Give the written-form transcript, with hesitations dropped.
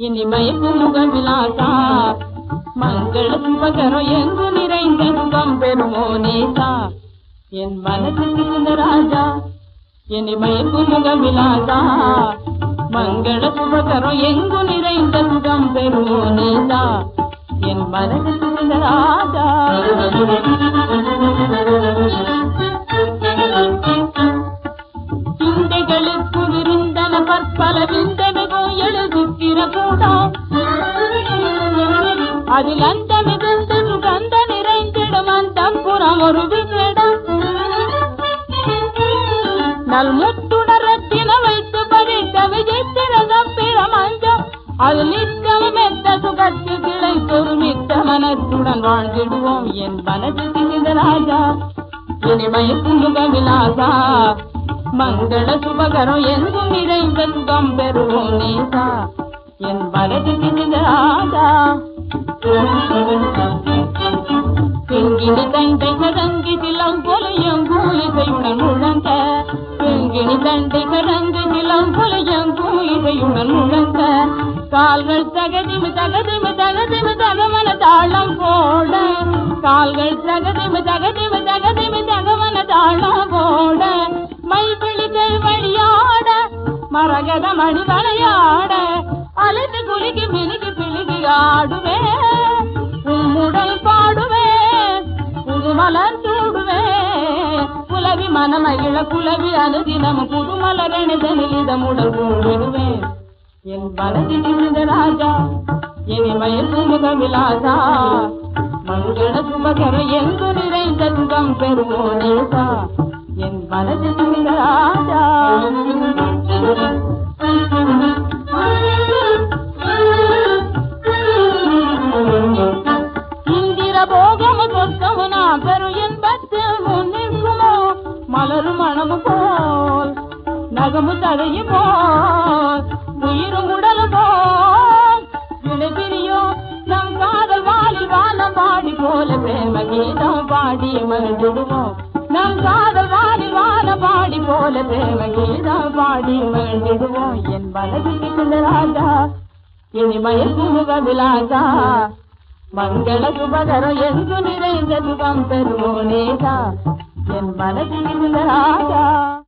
இனிமயக்கும் முகவிலாசா மங்கள சுபகரம் எங்கு நிறைந்த சுகம் பெறுமோ நேசா என் மனசுக்கு இந்த ராஜா இனிமயக்கும் முகவிலாசா மங்கள சுபகரம் எங்கு நிறைந்த சுகம் பெறுமோ நேசா என் மனசுக்கு இந்த ராஜா சிந்தைகளுக்கு விருந்தன பற்பல விந்தமிகும் எழுதுக்கிற கூடம் அதில் அந்த மிகுந்த சுகந்த நிறைந்திடும் அந்த புறம் ஒரு விகிடம் நல் முத்துணரத்தின வைத்து பதித்த விஜயத்திர கம்பிர மஞ்சம் அது நித்தமும் எந்த சுகத்து கிளைத்தொரு மிக்க மனத்துடன் வாழ்ந்திடுவோம் என் மனசுக்கு இந்த ராஜா இனிமயக்கும் முகவிலாசா மங்கள சுபகரம் எங்கும் நிறைந்த சுகம் பெறுவோம் நேசா என் மனசுக்கு இந்த ராஜா பெங்கினி தண்டை கதங்கி சிலம் கொலையும் கூலிசையுடன் முழங்க பெங்கினி தண்டை கதங்கி சிலம் கொலையும் கூலிசையுடன் முழங்க கால்கள் தகதிமு தகதிமு தகதிமு தகமன தாளம் போட கால்கள் தகதிமு தகதிமு தகதிமு தகமன தாளம் போட மைபிளிகள் வழியாட மரகத மணி வளையாட அலைந்து குலுக்கி மினுக்கி பிழுகி ஆடுவே உம்முடல் பாடுவே புதுமலர் சூடுவே புலவி மனமகிழ புலவி அனுதினம் புதுமலரணிதனில் இதமுடல் கூடுவேன் என் மனதில் இருந்த ராஜா இனிமயக்கும் முகவிலாசா மங்கள சுபகரம் எங்கு நிறைந்த சுகம் பெறுமோ நேசா என் மனதில் இருந்த ராஜா இந்திர போகமு சொர்க்கமு நான் பெறும் என்பத்தில் முன்னிற்குமோ மலரும் மனமு போல் நகமு தடையும் போல் உயிரும் உடலும் போல் விளைபிரியோ நம் காதல் வாலில் வானம் பாடி போல பிரேம கீதம் பாடி மகிழ்ந்திடுவோம் நம் காதல் வாலில் வானம் பாடி போல பிரேம கீதம் பாடி மகிழ்ந்திடுவோம் என் மனதுக்கு இந்த ராஜா இனிமயக்கும் முகவிலாசா மங்கள சுபகரம் எங்கு நிறைந்த சுகம் பெறுமோ நேசா என் மனதில் இந்த ராஜா